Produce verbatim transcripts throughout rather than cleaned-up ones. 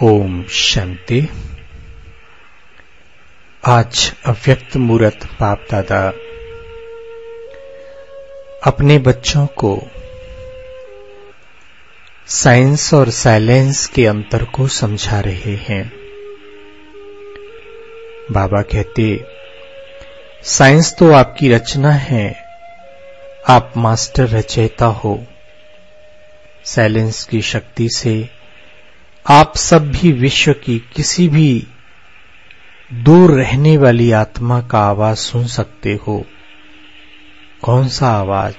ओम शांति। आज अव्यक्त मूर्त बाप दादा अपने बच्चों को साइंस और साइलेंस के अंतर को समझा रहे हैं। बाबा कहते, साइंस तो आपकी रचना है, आप मास्टर रचयिता हो। साइलेंस की शक्ति से आप सब भी विश्व की किसी भी दूर रहने वाली आत्मा का आवाज सुन सकते हो। कौन सा आवाज?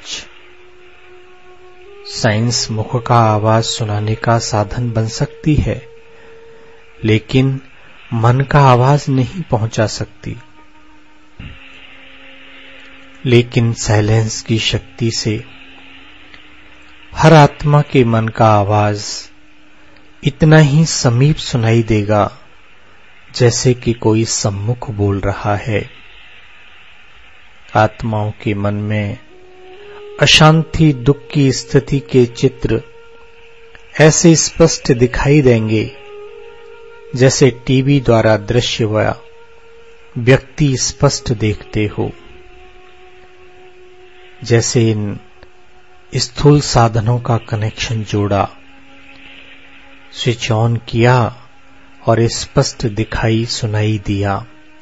साइंस मुख का आवाज सुनाने का साधन बन सकती है, लेकिन मन का आवाज नहीं पहुंचा सकती। लेकिन साइलेंस की शक्ति से हर आत्मा के मन का आवाज इतना ही समीप सुनाई देगा जैसे कि कोई सम्मुख बोल रहा है। आत्माओं के मन में अशांति, दुख की स्थिति के चित्र ऐसे स्पष्ट दिखाई देंगे जैसे टीवी द्वारा दृश्य हुआ व्यक्ति स्पष्ट देखते हो। जैसे इन स्थूल साधनों का कनेक्शन जोड़ा, स्विच ऑन किया और स्पष्ट दिखाई सुनाई दिया,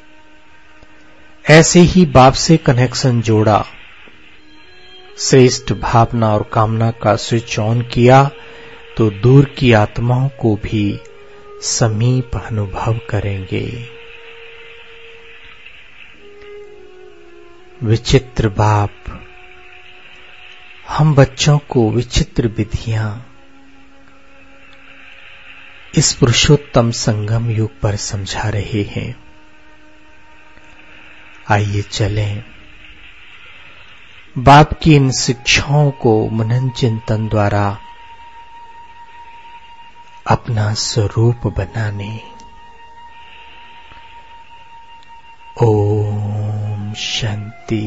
ऐसे ही बाप से कनेक्शन जोड़ा, श्रेष्ठ भावना और कामना का स्विच ऑन किया तो दूर की आत्माओं को भी समीप अनुभव करेंगे। विचित्र बाप हम बच्चों को विचित्र विधियां इस पुरुषोत्तम संगम युग पर समझा रहे हैं। आइए चलें, बाप की इन शिक्षाओं को मनन चिंतन द्वारा अपना स्वरूप बनाने। ओम शांति।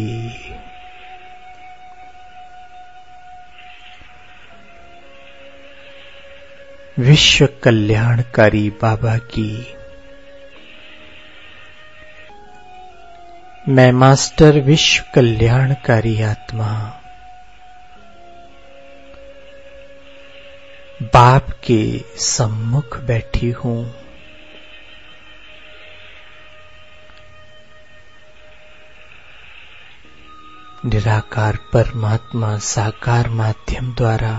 विश्व कल्याणकारी बाबा की मैं मास्टर विश्व कल्याणकारी आत्मा बाप के सम्मुख बैठी हूं। निराकार परमात्मा साकार माध्यम द्वारा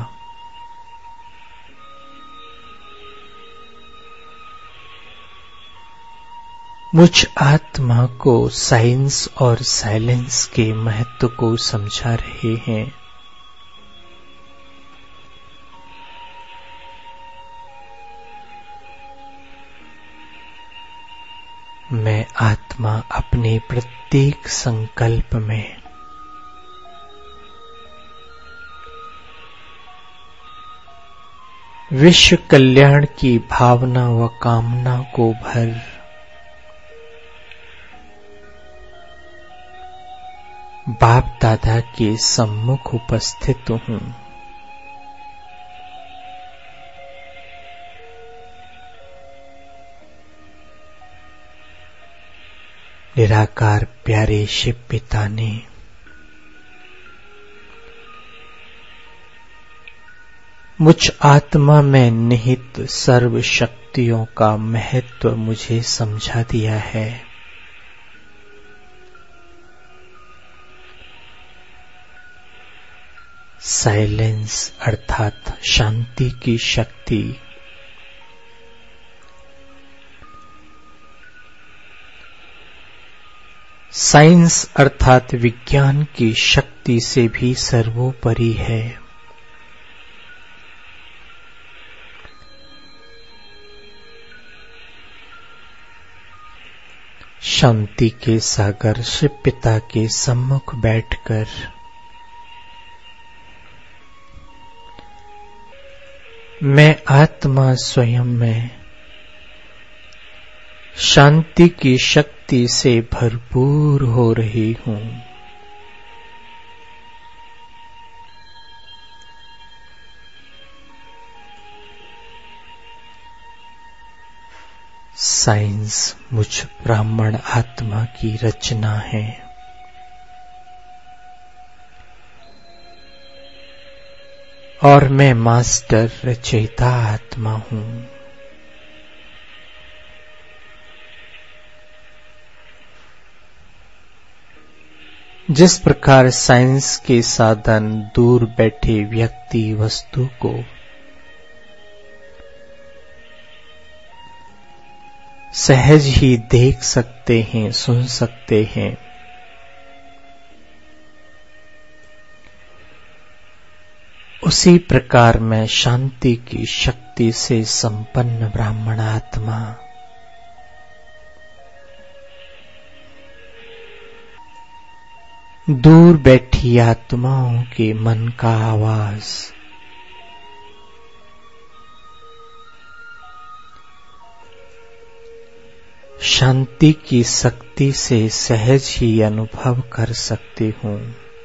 मुझ आत्मा को साइंस और साइलेंस के महत्व को समझा रहे हैं। मैं आत्मा अपने प्रत्येक संकल्प में विश्व कल्याण की भावना व कामना को भर बाप दादा के सम्मुख उपस्थित हूं। निराकार प्यारे शिव पिता ने मुझ आत्मा में निहित सर्व शक्तियों का महत्व मुझे समझा दिया है। साइलेंस अर्थात शांति की शक्ति साइंस अर्थात विज्ञान की शक्ति से भी सर्वोपरि है। शांति के सागर शिव पिता के सम्मुख बैठकर मैं आत्मा स्वयं में शांति की शक्ति से भरपूर हो रही हूं। साइंस मुझ ब्राह्मण आत्मा की रचना है। और मैं मास्टर रचयिता आत्मा हूं। जिस प्रकार साइंस के साधन दूर बैठे व्यक्ति वस्तु को सहज ही देख सकते हैं, सुन सकते हैं, उसी प्रकार मैं शांति की शक्ति से संपन्न ब्राह्मण आत्मा दूर बैठी आत्माओं के मन का आवाज शांति की शक्ति से सहज ही अनुभव कर सकती हूं।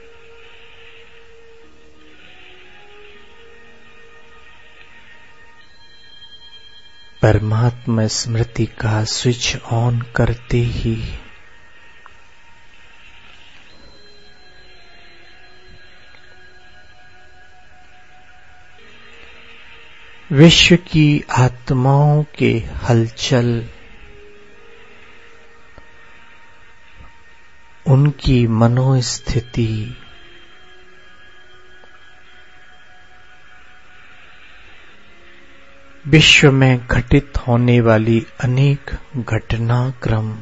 परमात्मा स्मृति का स्विच ऑन करते ही विश्व की आत्माओं के हलचल, उनकी मनोस्थिति, विश्व में घटित होने वाली अनेक घटनाक्रम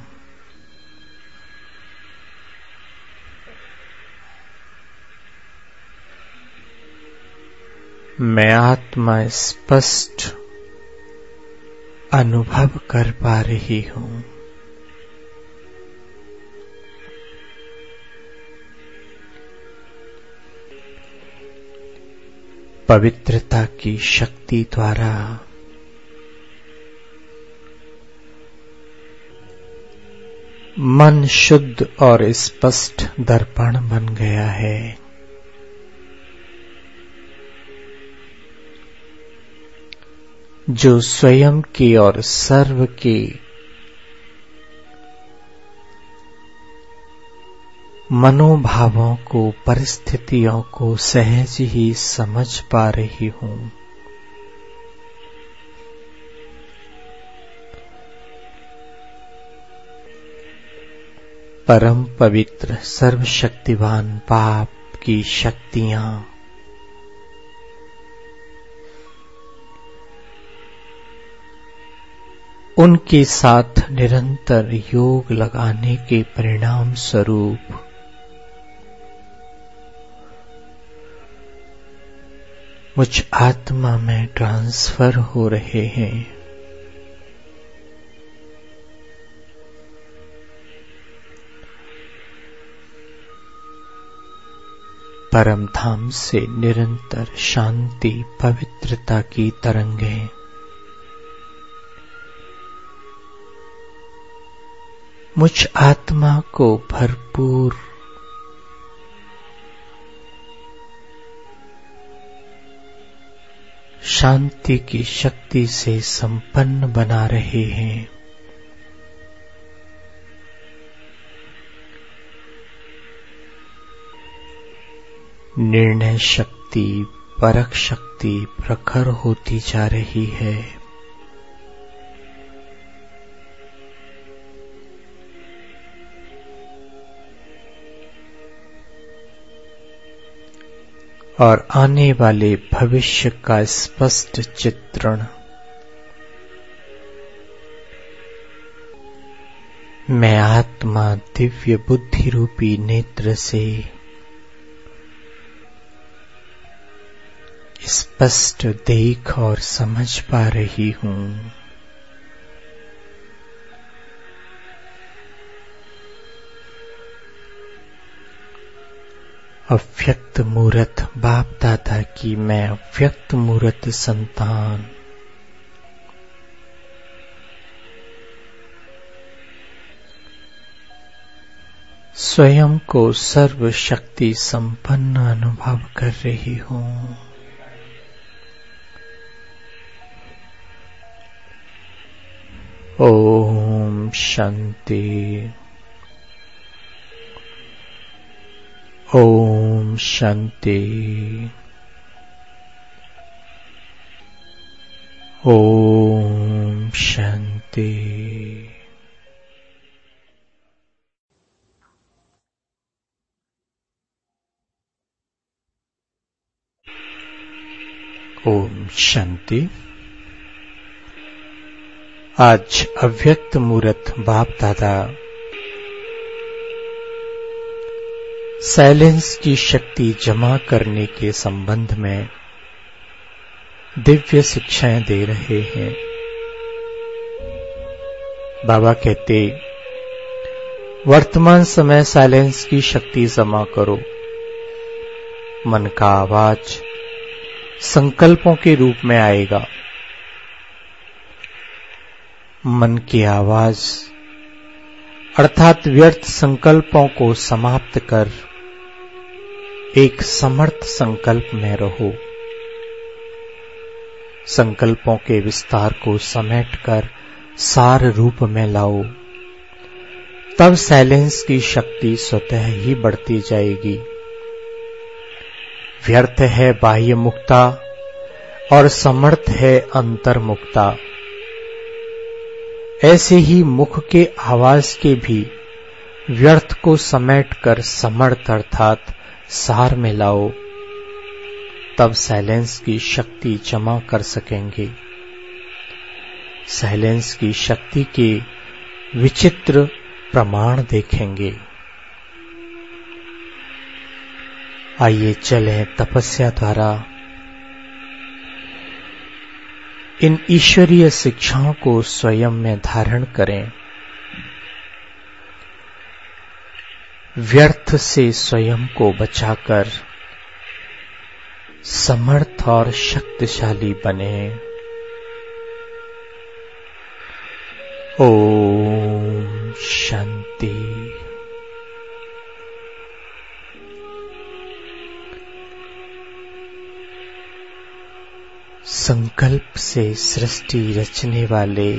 मैं आत्मा स्पष्ट अनुभव कर पा रही हूं। पवित्रता की शक्ति द्वारा मन शुद्ध और स्पष्ट दर्पण बन गया है। जो स्वयं के और सर्व के मनोभावों को, परिस्थितियों को सहज ही समझ पा रही हूं। परम पवित्र सर्वशक्तिवान पाप की शक्तियां उनके साथ निरंतर योग लगाने के परिणाम स्वरूप मुझ आत्मा में ट्रांसफर हो रहे हैं। परम धाम से निरंतर शांति, पवित्रता की तरंगें मुझ आत्मा को भरपूर शांति की शक्ति से संपन्न बना रहे हैं। निर्णय शक्ति, परख शक्ति प्रखर होती जा रही है। और आने वाले भविष्य का स्पष्ट चित्रण मैं आत्मा दिव्य बुद्धि रूपी नेत्र से स्पष्ट देख और समझ पा रही हूं। अव्यक्त मूर्त बाप दादा की मैं अव्यक्त मूर्त संतान स्वयं को सर्व शक्ति संपन्न अनुभव कर रही हूं। ओम शांति। ओम शांति। ओम शांति। ओम शांति। आज अव्यक्त मूर्त बाप दादा साइलेंस की शक्ति जमा करने के संबंध में दिव्य शिक्षाएं दे रहे हैं। बाबा कहते, वर्तमान समय साइलेंस की शक्ति जमा करो। मन का आवाज संकल्पों के रूप में आएगा। मन की आवाज अर्थात व्यर्थ संकल्पों को समाप्त कर एक समर्थ संकल्प में रहो। संकल्पों के विस्तार को समेटकर सार रूप में लाओ, तब साइलेंस की शक्ति स्वतः ही बढ़ती जाएगी। व्यर्थ है बाह्य मुक्ता और समर्थ है अंतर मुक्ता। ऐसे ही मुख के आवाज के भी व्यर्थ को समेटकर समर्थ अर्थात सार में लाओ, तब साइलेंस की शक्ति जमा कर सकेंगे। साइलेंस की शक्ति के विचित्र प्रमाण देखेंगे। आइए चलें तपस्या द्वारा इन ईश्वरीय शिक्षाओं को स्वयं में धारण करें। व्यर्थ से स्वयं को बचाकर समर्थ और शक्तिशाली बने। ओम शांति। संकल्प से सृष्टि रचने वाले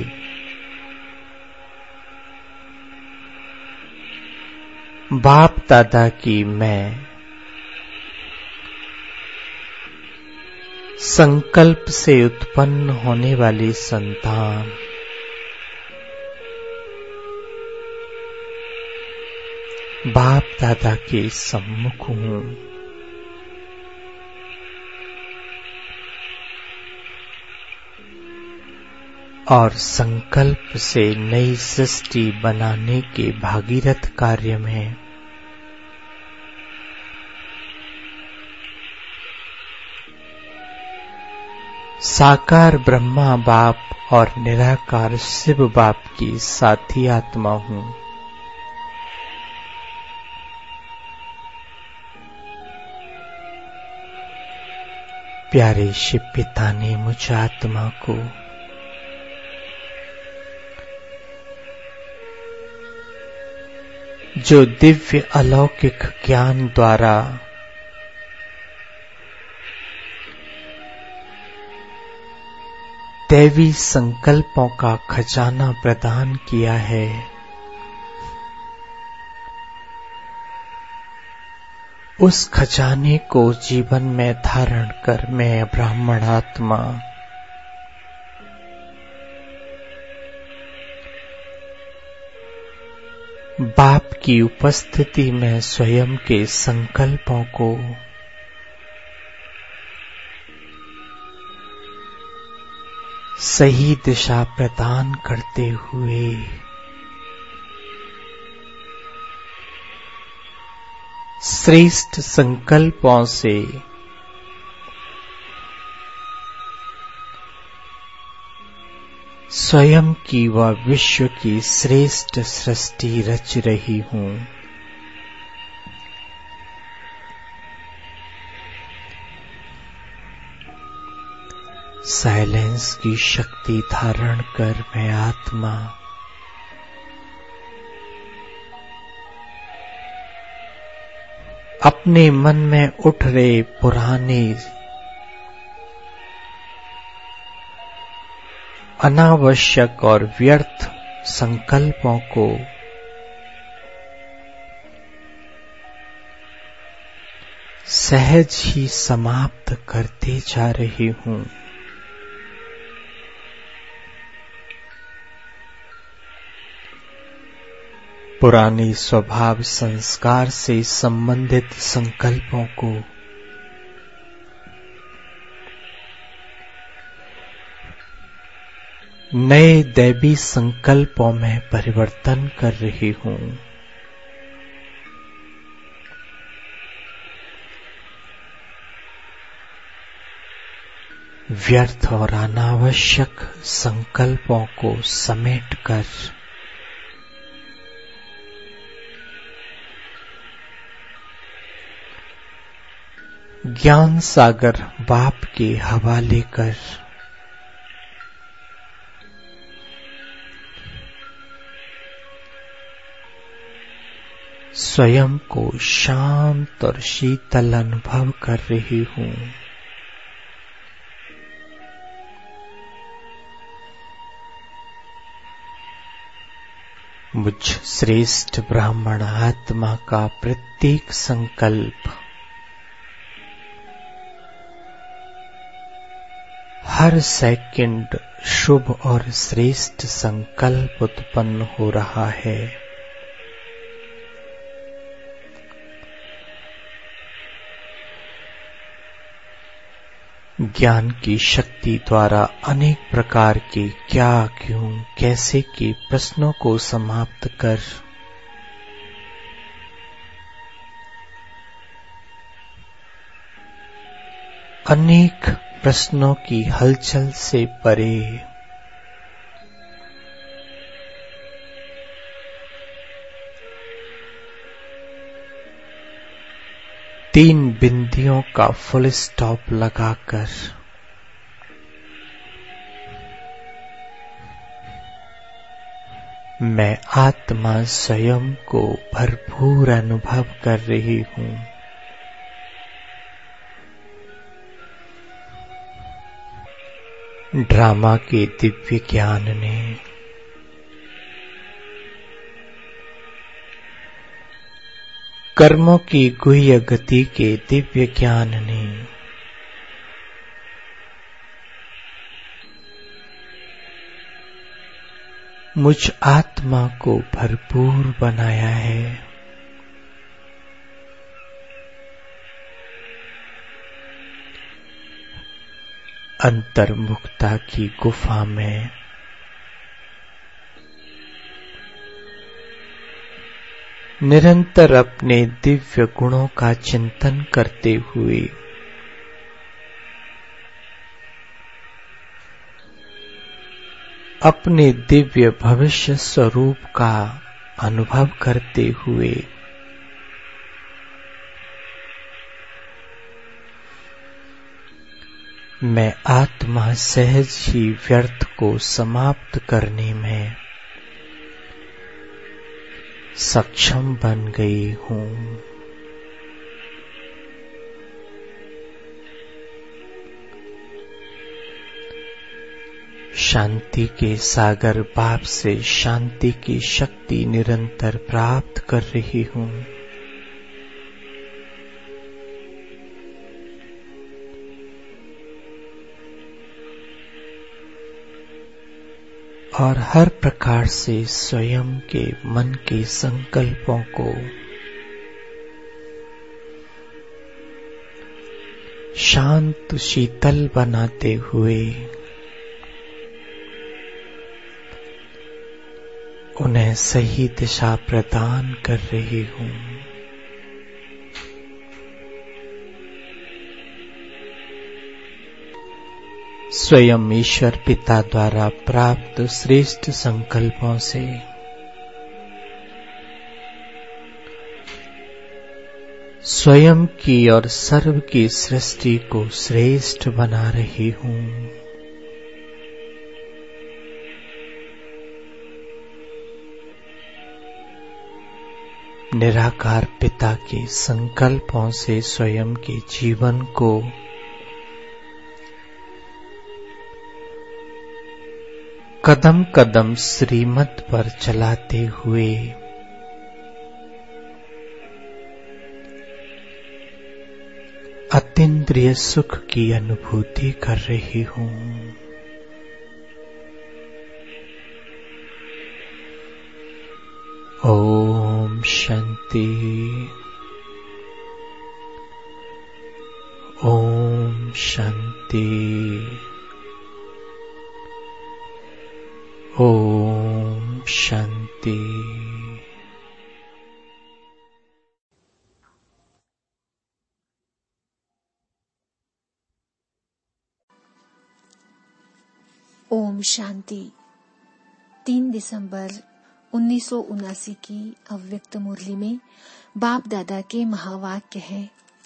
बाप दादा की मैं संकल्प से उत्पन्न होने वाली संतान बाप दादा के सम्मुख हूं। और संकल्प से नई सृष्टि बनाने के भागीरथ कार्य में साकार ब्रह्मा बाप और निराकार शिव बाप की साथी आत्मा हूं। प्यारे शिव पिता ने मुझ आत्मा को जो दिव्य अलौकिक ज्ञान द्वारा दैवी संकल्पों का खजाना प्रदान किया है, उस खजाने को जीवन में धारण कर मैं ब्राह्मण आत्मा बाप की उपस्थिति में स्वयं के संकल्पों को सही दिशा प्रदान करते हुए श्रेष्ठ संकल्पों से स्वयं की व विश्व की श्रेष्ठ सृष्टि रच रही हूं। साइलेंस की शक्ति धारण कर मैं आत्मा अपने मन में उठ रहे पुराने अनावश्यक और व्यर्थ संकल्पों को सहज ही समाप्त करते जा रही हूं। पुराने स्वभाव संस्कार से संबंधित संकल्पों को नए दैवी संकल्पों में परिवर्तन कर रही हूं। व्यर्थ और अनावश्यक संकल्पों को समेटकर ज्ञान सागर बाप के हवाले कर स्वयं को शांत और शीतल अनुभव कर रही हूं। मुझ श्रेष्ठ ब्राह्मण आत्मा का प्रत्येक संकल्प हर सेकंड शुभ और श्रेष्ठ संकल्प उत्पन्न हो रहा है। ज्ञान की शक्ति द्वारा अनेक प्रकार के क्या, क्यों, कैसे के प्रश्नों को समाप्त कर अनेक प्रश्नों की हलचल से परे तीन बिंदियों का फुल स्टॉप लगाकर मैं आत्मा स्वयं को भरपूर अनुभव कर रही हूं। ड्रामा के दिव्य ज्ञान ने कर्मों की गुह्य गति के दिव्य ज्ञान ने मुझ आत्मा को भरपूर बनाया है। अंतर्मुखता की गुफा में निरंतर अपने दिव्य गुणों का चिंतन करते हुए अपने दिव्य भविष्य स्वरूप का अनुभव करते हुए मैं आत्मा सहज ही व्यर्थ को समाप्त करने में सक्षम बन गई हूं। शांति के सागर बाप से शांति की शक्ति निरंतर प्राप्त कर रही हूं। और हर प्रकार से स्वयं के मन के संकल्पों को शांत शीतल बनाते हुए उन्हें सही दिशा प्रदान कर रही हूं। स्वयं ईश्वर पिता द्वारा प्राप्त श्रेष्ठ संकल्पों से स्वयं की और सर्व की सृष्टि को श्रेष्ठ बना रही हूं। निराकार पिता के संकल्पों से स्वयं के जीवन को कदम कदम श्रीमत पर चलाते हुए अतीन्द्रिय सुख की अनुभूति कर रही हूं। ओम शांति। ओम शांति। ओम शांति। ओम शांति। तीन दिसंबर उन्नीस सौ उनासी की अव्यक्त मुरली में बाप दादा के महावाक्य है।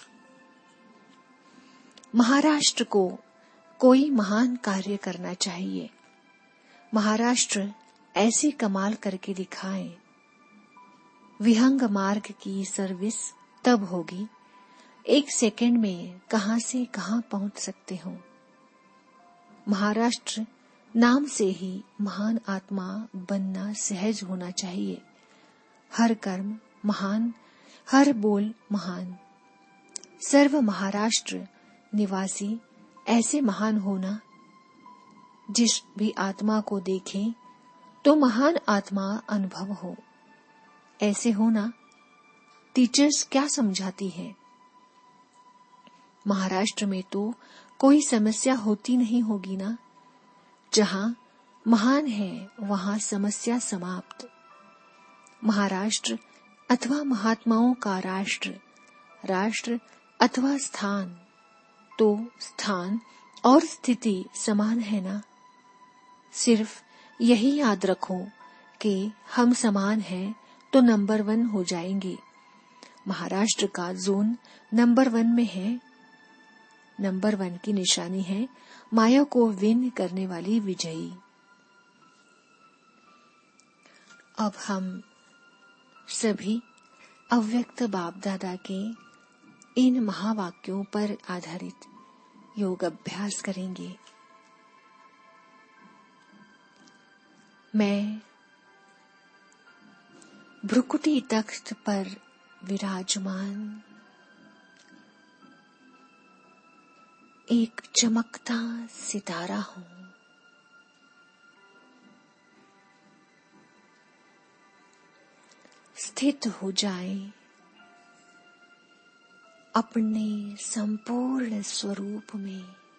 महाराष्ट्र को कोई महान कार्य करना चाहिए। महाराष्ट्र ऐसी कमाल करके दिखाए। विहंग मार्ग की सर्विस तब होगी, एक सेकंड में कहां से कहां पहुंच सकते हो। महाराष्ट्र नाम से ही महान आत्मा बनना सहज होना चाहिए। हर कर्म महान, हर बोल महान। सर्व महाराष्ट्र निवासी ऐसे महान होना, जिस भी आत्मा को देखें तो महान आत्मा अनुभव हो। ऐसे होना टीचर्स क्या समझाती है। महाराष्ट्र में तो कोई समस्या होती नहीं होगी ना। जहां महान है वहां समस्या समाप्त। महाराष्ट्र अथवा महात्माओं का राष्ट्र, राष्ट्र अथवा स्थान, तो स्थान और स्थिति समान है ना। सिर्फ यही याद रखो कि हम समान हैं तो नंबर वन हो जाएंगे। महाराष्ट्र का जोन नंबर वन में है। नंबर वन की निशानी है माया को विन करने वाली विजयी। अब हम सभी अव्यक्त बाप दादा के इन महावाक्यों पर आधारित योग अभ्यास करेंगे। मैं भ्रुकुटी तख्त पर विराजमान एक चमकता सितारा हूं। स्थित हो जाए अपने संपूर्ण स्वरूप में।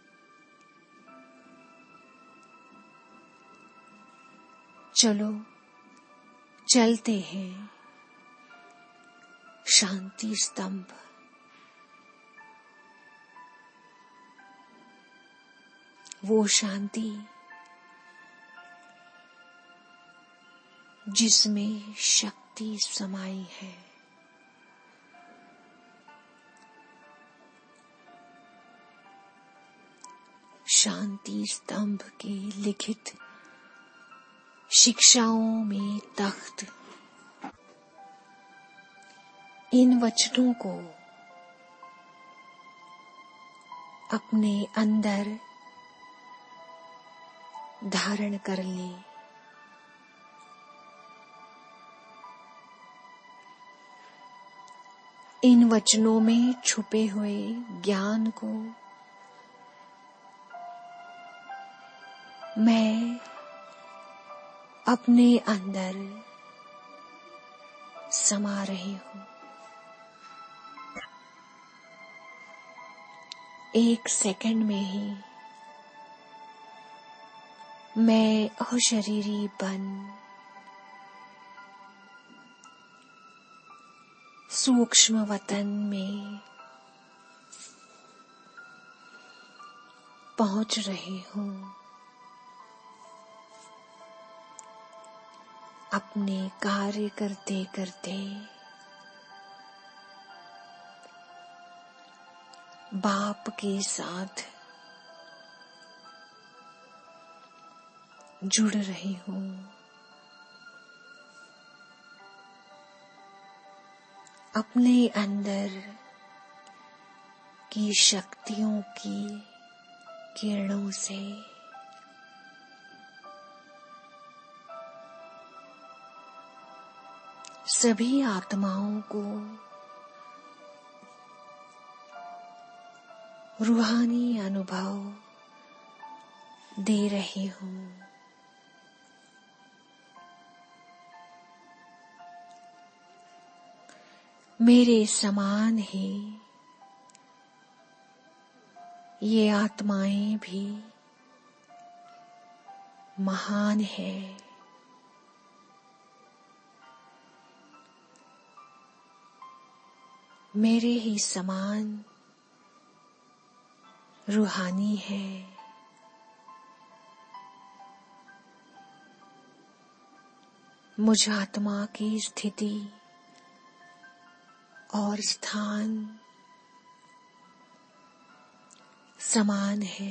चलो चलते हैं शांति स्तंभ। वो शांति जिसमें शक्ति समाई है। शांति स्तंभ के लिखित शिक्षाओं में तख्त इन वचनों को अपने अंदर धारण कर ले। इन वचनों में छुपे हुए ज्ञान को मैं अपने अंदर समा रही हूं। एक सेकंड में ही मैं अशरीरी बन सूक्ष्म वतन में पहुंच रही हूं। अपने कार्य करते करते बाप के साथ जुड़ रही हूं। अपने अंदर की शक्तियों की किरणों से सभी आत्माओं को रूहानी अनुभव दे रही हूँ। मेरे समान ही ये आत्माएं भी महान है। मेरे ही समान रूहानी है। मुझ आत्मा की स्थिति और स्थान समान है।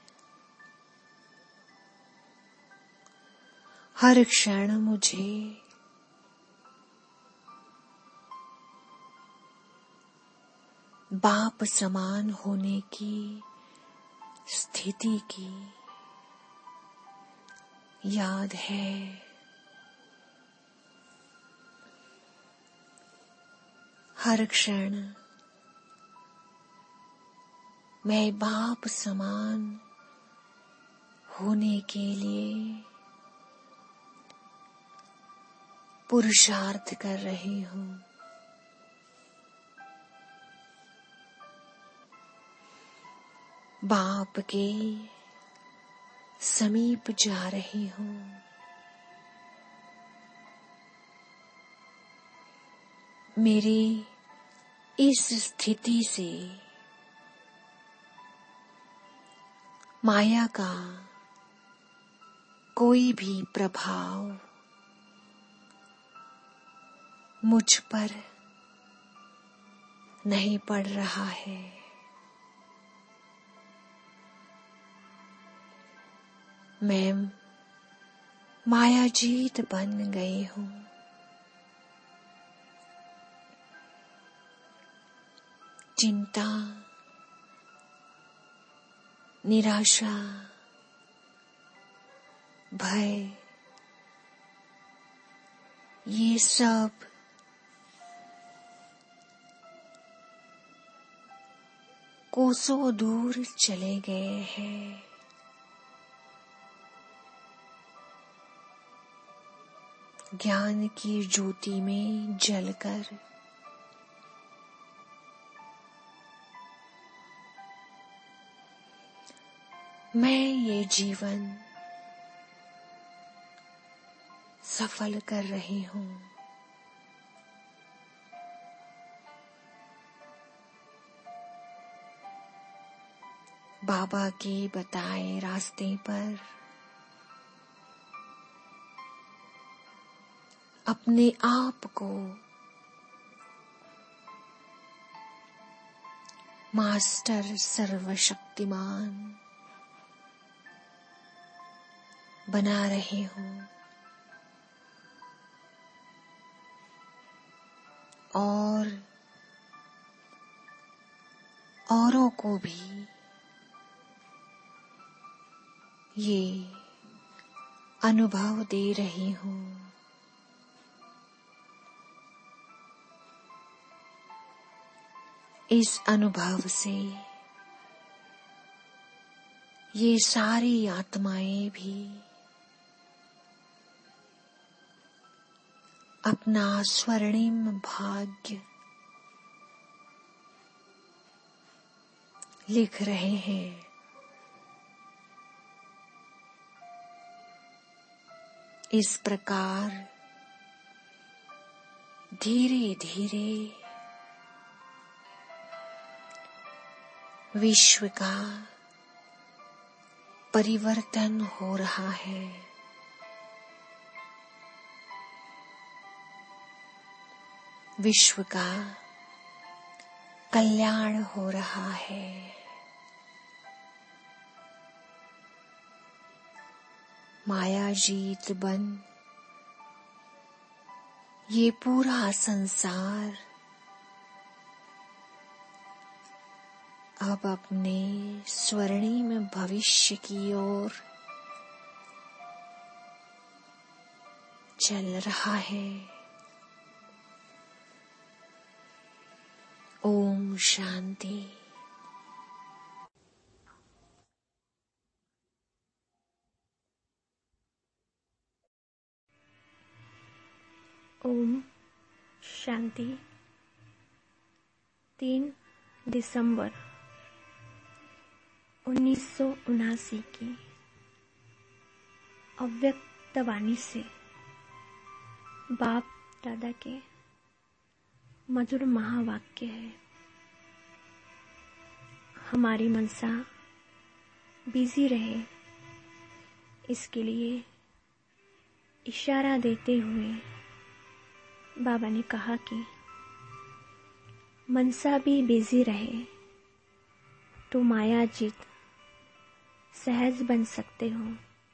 हर क्षण मुझे बाप समान होने की स्थिति की याद है। हर क्षण मैं बाप समान होने के लिए पुरुषार्थ कर रही हूँ। बाप के समीप जा रही हूँ। मेरी इस स्थिति से माया का कोई भी प्रभाव मुझ पर नहीं पड़ रहा है। मैं मायाजीत बन गई हूँ। चिंता, निराशा, भय, ये सब कोसों दूर चले गए हैं। ज्ञान की ज्योति में जलकर मैं ये जीवन सफल कर रही हूँ। बाबा के बताए रास्ते पर अपने आप को मास्टर सर्वशक्तिमान बना रही हूँ और औरों को भी ये अनुभव दे रही हूँ। इस अनुभव से ये सारी आत्माएं भी अपना स्वर्णिम भाग्य लिख रहे हैं। इस प्रकार धीरे धीरे विश्व का परिवर्तन हो रहा है। विश्व का कल्याण हो रहा है। मायाजीत बन ये पूरा संसार अब अपने स्वर्णिम भविष्य की ओर चल रहा है। ओम शांति। ओम शांति। तीन दिसंबर उन्नीस सौ उनासी की अव्यक्त वाणी से बाप दादा के मधुर महावाक्य है। हमारी मनसा बिजी रहे, इसके लिए इशारा देते हुए बाबा ने कहा कि मनसा भी बिजी रहे तो माया जीत सहज बन सकते हो।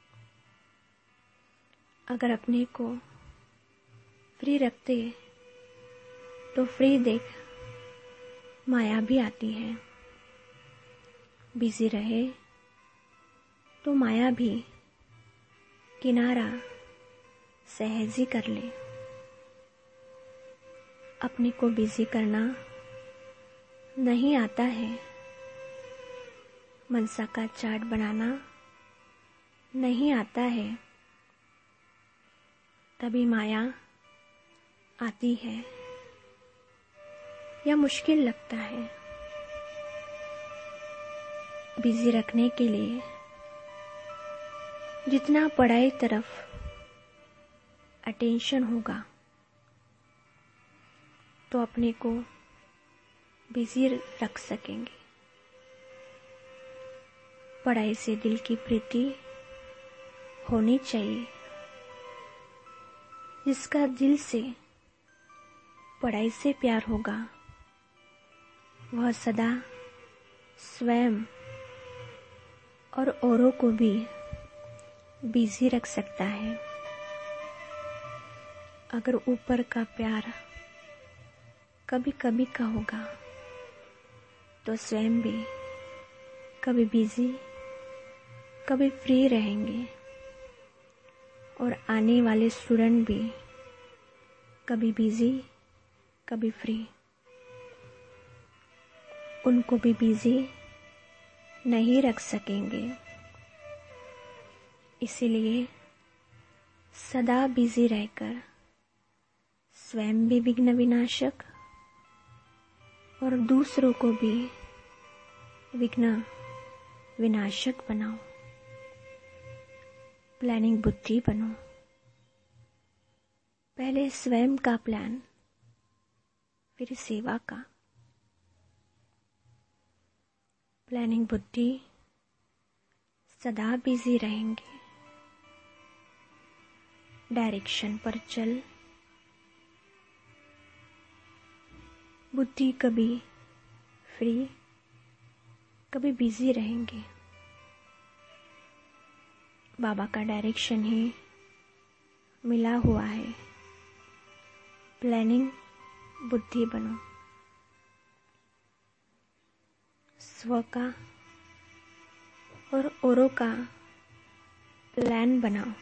अगर अपने को फ्री रखते तो फ्री देख माया भी आती है। बिजी रहे तो माया भी किनारा सहज ही कर ले। अपने को बिजी करना नहीं आता है, मनसा का चार्ट बनाना नहीं आता है, तभी माया आती है या मुश्किल लगता है। बिजी रखने के लिए जितना पढ़ाई तरफ अटेंशन होगा तो अपने को बिजी रख सकेंगे। पढ़ाई से दिल की प्रीति होनी चाहिए। जिसका दिल से पढ़ाई से प्यार होगा वह सदा स्वयं और औरों को भी बिजी रख सकता है। अगर ऊपर का प्यार कभी कभी का होगा तो स्वयं भी कभी बिजी कभी फ्री रहेंगे और आने वाले स्टूडेंट भी कभी बिजी कभी फ्री। उनको भी बिजी नहीं रख सकेंगे। इसीलिए सदा बिजी रहकर स्वयं भी विघ्न विनाशक और दूसरों को भी विघ्न विनाशक बनाओ। प्लानिंग बुद्धि बनो। पहले स्वयं का प्लान, फिर सेवा का। प्लानिंग बुद्धि सदा बिजी रहेंगे। डायरेक्शन पर चल। बुद्धि कभी फ्री कभी बिजी रहेंगे। बाबा का डायरेक्शन ही मिला हुआ है। प्लानिंग बुद्धि बनो। स्व का और औरों का प्लान बनाओ।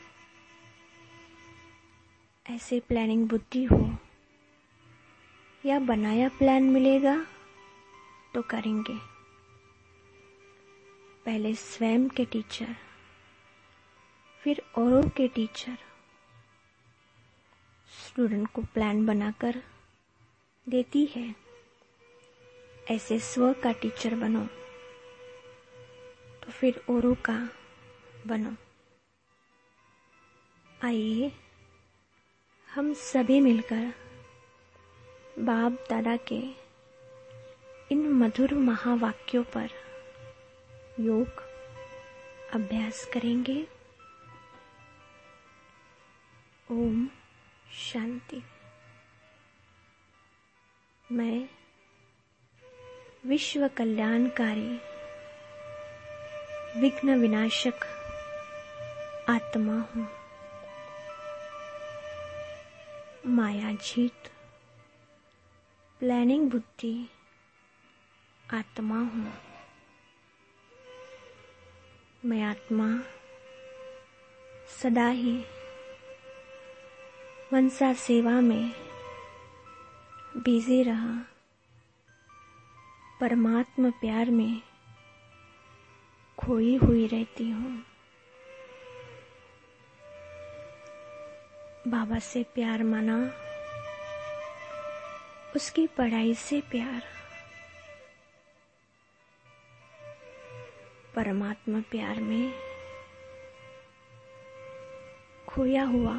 ऐसे प्लानिंग बुद्धि हो या बनाया प्लान मिलेगा तो करेंगे। पहले स्वयं के टीचर, फिर औरों के टीचर। स्टूडेंट को प्लान बनाकर देती है। ऐसे स्व का टीचर बनो तो फिर औरों का बनो। आइए हम सभी मिलकर बाप दादा के इन मधुर महावाक्यों पर योग अभ्यास करेंगे। ओम शांति। मैं विश्व कल्याणकारी विघ्न विनाशक आत्मा हूँ। माया जीत प्लानिंग बुद्धि आत्मा हूँ। मैं आत्मा सदा ही मनसा सेवा में बिजी रहा परमात्मा प्यार में खोई हुई रहती हूँ। बाबा से प्यार माना, उसकी पढ़ाई से प्यार, परमात्मा प्यार में खोया हुआ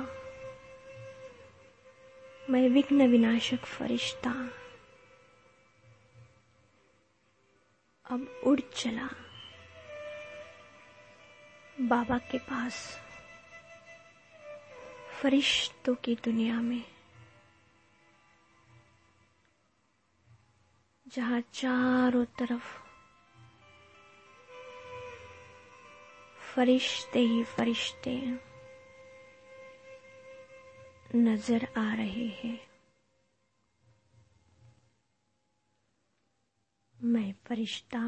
मैं विघ्न विनाशक फरिश्ता अब उड़ चला बाबा के पास, फरिश्तों की दुनिया में, जहाँ चारों तरफ फरिश्ते ही फरिश्ते नजर आ रहे हैं। मैं फरिश्ता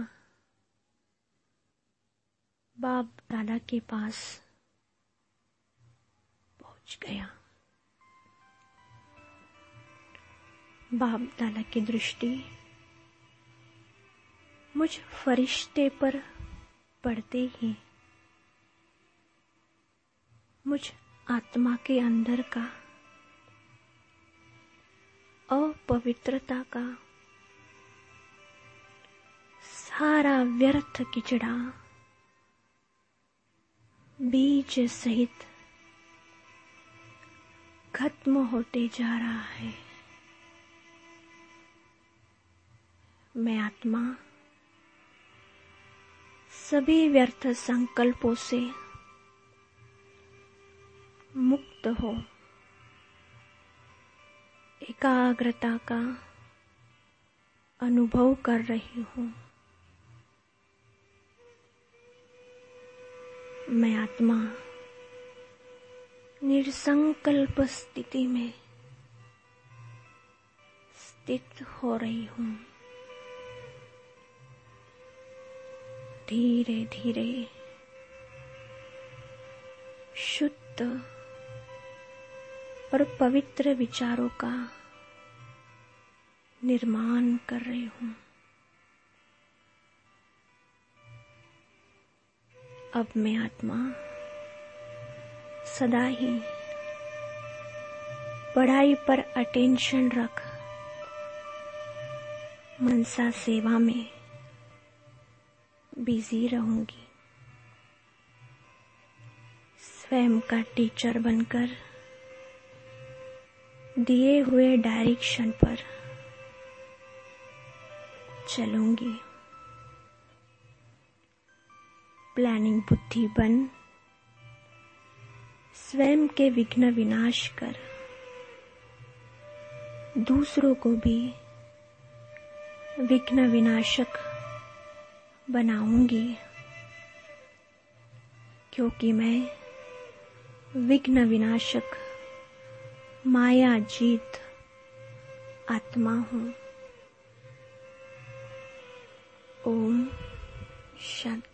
बाप दादा के पास पहुंच गया। बाप दादा की दृष्टि मुझ फरिश्ते पर पड़ते ही मुझ आत्मा के अंदर का अपवित्रता का सारा व्यर्थ किचड़ा बीज सहित खत्म होते जा रहा है। मैं आत्मा सभी व्यर्थ संकल्पों से मुक्त हो एकाग्रता का अनुभव कर रही हूँ। मैं आत्मा निर्संकल्प स्थिति में स्थित हो रही हूँ। धीरे धीरे शुद्ध और पवित्र विचारों का निर्माण कर रही हूँ। अब मैं आत्मा सदा ही पढ़ाई पर अटेंशन रख मनसा सेवा में बिजी रहूंगी। स्वयं का टीचर बनकर दिए हुए डायरेक्शन पर चलूंगी। प्लानिंग बुद्धि बन स्वयं के विघ्न विनाश कर दूसरों को भी विघ्न विनाशक बनाऊंगी, क्योंकि मैं विघ्न विनाशक माया जीत आत्मा हूँ। ओम शांति।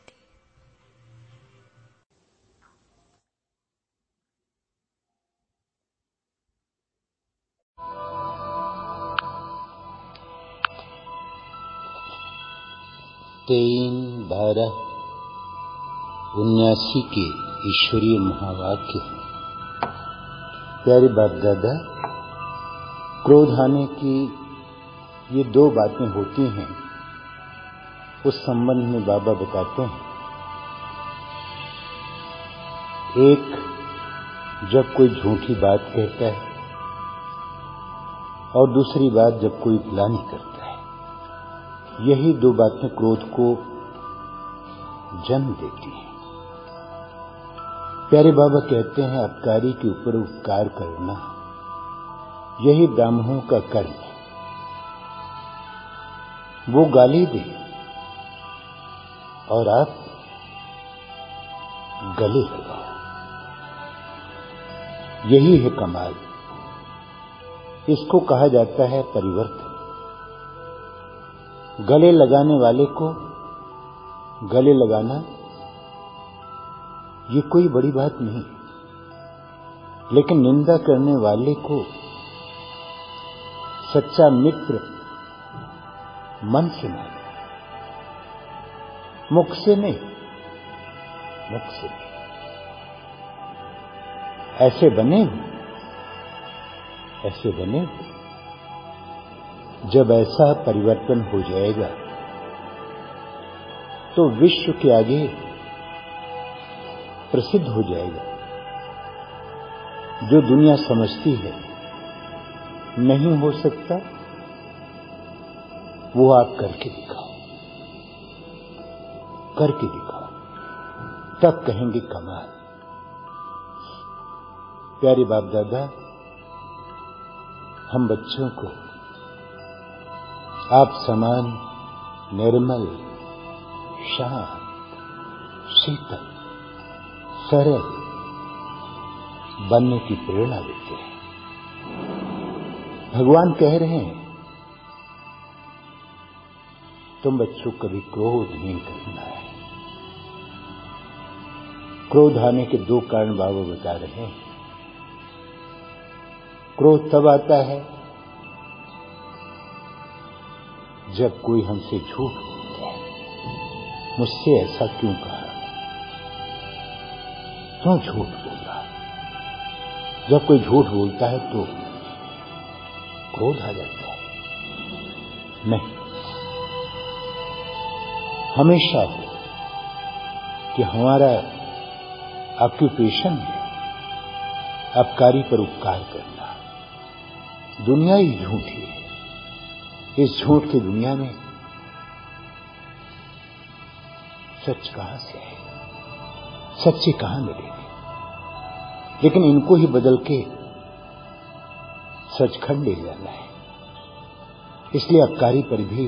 तीन बारह उन्यासी के ईश्वरीय महावाक्य हैं। प्यारे बाप दादा, क्रोध आने की ये दो बातें होती हैं, उस संबंध में बाबा बताते हैं। एक, जब कोई झूठी बात कहता है, और दूसरी बात जब कोई ग्लानि करता है। यही दो बातें क्रोध को जन्म देती हैं। प्यारे बाबा कहते हैं, अपकारी के ऊपर उपकार करना यही ब्राह्मणों का कर्म है। वो गाली दे और आप गले लगाओ, यही है कमाल। इसको कहा जाता है परिवर्तन। गले लगाने वाले को गले लगाना ये कोई बड़ी बात नहीं, लेकिन निंदा करने वाले को सच्चा मित्र मन से माने, मुख से नहीं, मुख से नहीं। ऐसे बने हो, ऐसे बने हो। जब ऐसा परिवर्तन हो जाएगा तो विश्व के आगे प्रसिद्ध हो जाएगा। जो दुनिया समझती है नहीं हो सकता, वो आप करके दिखाओ, करके दिखाओ, तब कहेंगे कमाल। प्यारे बाप दादा, हम बच्चों को आप समान निर्मल, शांत, शीतल, सरल बनने की प्रेरणा देते हैं। भगवान कह रहे हैं तुम बच्चों कभी क्रोध नहीं करना है। क्रोध आने के दो कारण बाबा बता रहे हैं। क्रोध तब आता है जब कोई हमसे झूठ बोलता है, मुझसे ऐसा क्यों कहा, क्यों झूठ बोला। जब कोई झूठ बोलता है तो क्रोध आ जाता है। नहीं, हमेशा हो कि हमारा ऑक्यूपेशन है अपकारी पर उपकार करना। दुनिया ही झूठी है। इस झूठ की दुनिया में सच कहां से है, सच्ची कहां मिलेगी। लेकिन इनको ही बदल के सचखंड ले जाना है। इसलिए अपकारी पर भी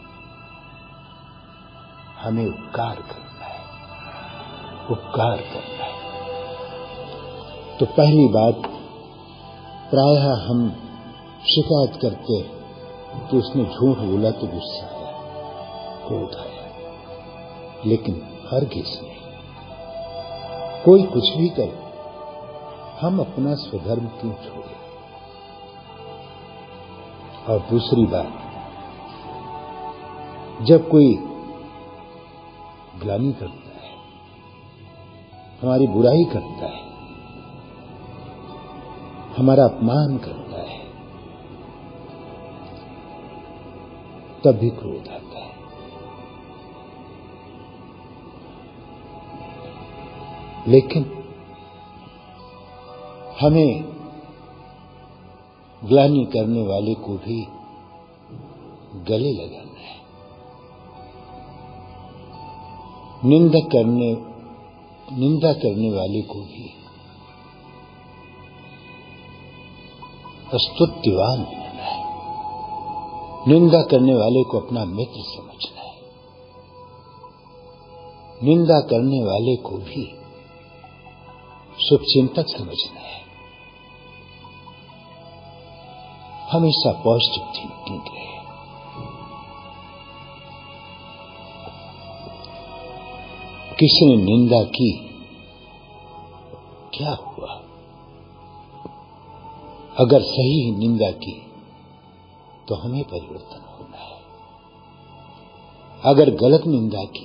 हमें उपकार करना है, उपकार करना है। तो पहली बात, प्रायः हम शिकायत करते कि उसने झूठ बोला तो गुस्सा आया, क्रोध आया। लेकिन हरगिज़ नहीं। कोई कुछ भी करे, हम अपना स्वधर्म क्यों छोड़े। और दूसरी बात, जब कोई ग्लानि करता है, हमारी बुराई करता है, हमारा अपमान करता है, तब भी क्रोध आता है। लेकिन हमें ग्लानि करने वाले को भी गले लगाना है। निंदा करने निंदा करने वाले को भी स्तुतिवान बनना है। निंदा करने वाले को अपना मित्र समझना है। निंदा करने वाले को भी शुभचिंतक समझना है। हमेशा पॉजिटिव थिंकिंग है। किसी ने निंदा की, क्या हुआ? अगर सही निंदा की तो हमें परिवर्तन होना है। अगर गलत निंदा की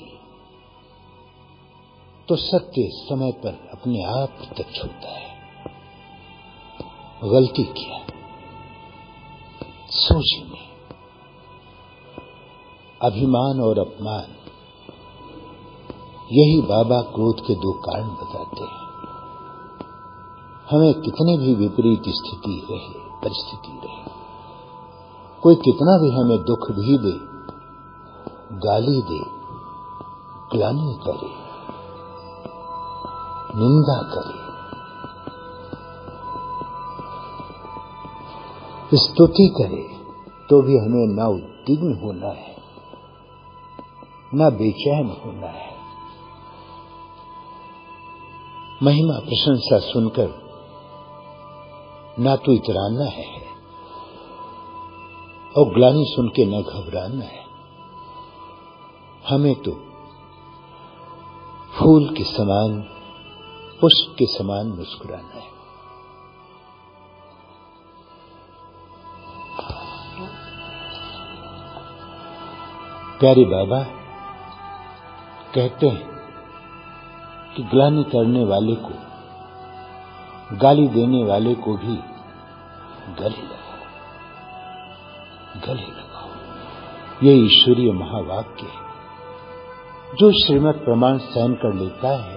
तो सत्य समय पर अपने आप प्रत्यक्ष होता है। गलती किया, सोचिए। अभिमान और अपमान, यही बाबा क्रोध के दो कारण बताते हैं। हमें कितने भी विपरीत स्थिति रहे, परिस्थिति रहे, कोई कितना भी हमें दुख भी दे, गाली दे, ग्लानि करे, निंदा करे, स्तुति करे, तो भी हमें ना उद्विग्न होना है, ना बेचैन होना है। महिमा प्रशंसा सुनकर ना तो इतराना है और ग्लानि सुन के न घबराना है। हमें तो फूल के समान, पुष्प के समान मुस्कुराना है। प्यारे बाबा, कहते हैं कि ग्लानि करने वाले को, गाली देने वाले को भी गले लगाओ, गले लगाओ। ये ईश्वरीय महावाक्य है। जो श्रीमत प्रमाण सहन कर लेता है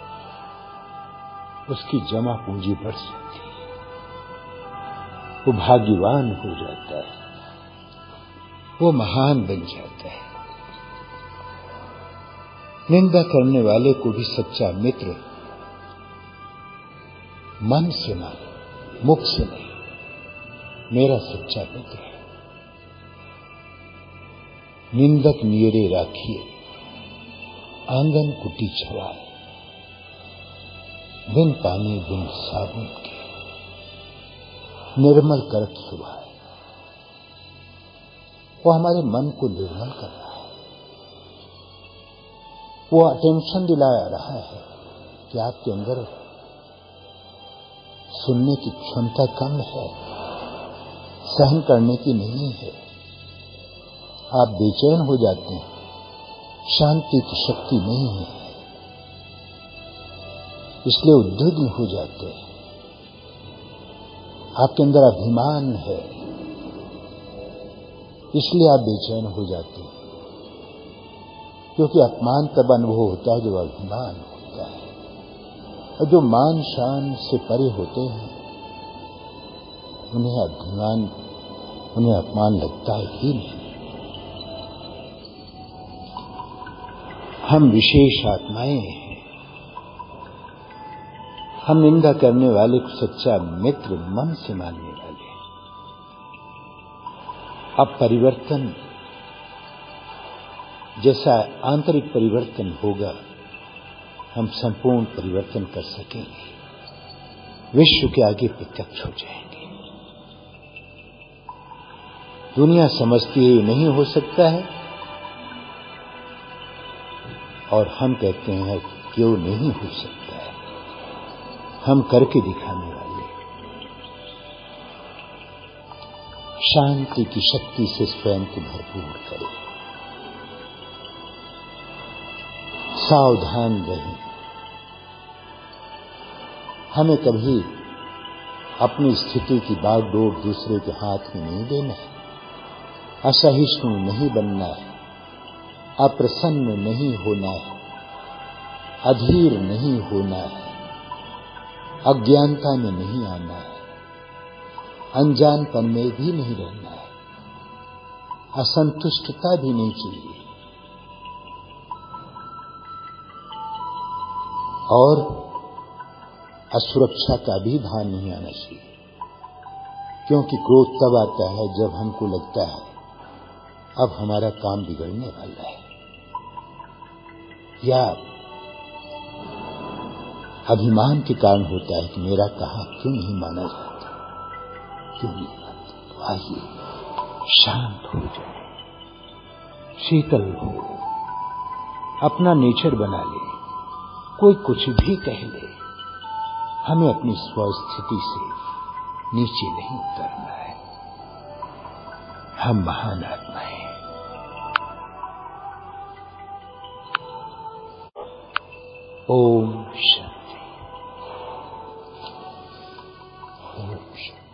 उसकी जमा पूंजी बढ़ सकती है, वो भाग्यवान हो जाता है, वो महान बन जाता है। निंदा करने वाले को भी सच्चा मित्र मन से माने, मुख से नहीं, मेरा सच्चा मित्र है। निंदक नियरे राखिए, आंगन कुटी छवाए, बिन पानी बिन साबुन के निर्मल करत सुभाए। वो हमारे मन को निर्मल कर रहा है, वो अटेंशन दिलाया रहा है कि आपके अंदर सुनने की क्षमता कम है, सहन करने की नहीं है। आप बेचैन हो जाते हैं, शांति की शक्ति नहीं है, इसलिए उद्विग्न हो जाते हैं। आपके अंदर अभिमान है, इसलिए आप बेचैन हो जाते हैं, क्योंकि अपमान तब अनुभव होता है जब अभिमान होता है। और जो मान शान से परे होते हैं उन्हें अभिमान, उन्हें अपमान लगता ही नहीं। हम विशेष आत्माएं हैं। हम निंदा करने वाले को सच्चा मित्र मन से मानने वाले हैं। अब परिवर्तन जैसा आंतरिक परिवर्तन होगा, हम संपूर्ण परिवर्तन कर सकेंगे, विश्व के आगे प्रत्यक्ष हो जाएंगे। दुनिया समझती है ये नहीं हो सकता है, और हम कहते हैं क्यों नहीं हो सकता है, हम करके दिखाने वाले। शांति की शक्ति से स्वयं को भरपूर करें, सावधान रहें। हमें कभी अपनी स्थिति की बागडोर दूसरे के हाथ में नहीं देना है, असहिष्णु नहीं बनना है, अप्रसन्न नहीं होना है, अधीर नहीं होना है, अज्ञानता में नहीं आना है, अनजानपन में भी नहीं रहना है, असंतुष्टता भी नहीं चाहिए, और असुरक्षा का भी भान नहीं आना चाहिए। क्योंकि क्रोध तब आता है जब हमको लगता है अब हमारा काम बिगड़ने वाला है, या अभिमान के कारण होता है कि मेरा कहा क्यों नहीं माना जाता, क्यों नहीं मानते। तो आइए शांत हो जाए, शीतल हो, अपना नेचर बना ले। कोई कुछ भी कह ले, हमें अपनी स्वस्थिति से नीचे नहीं उतरना है। हम महान आत्मा हैं। ओम शांति। ओम शांति।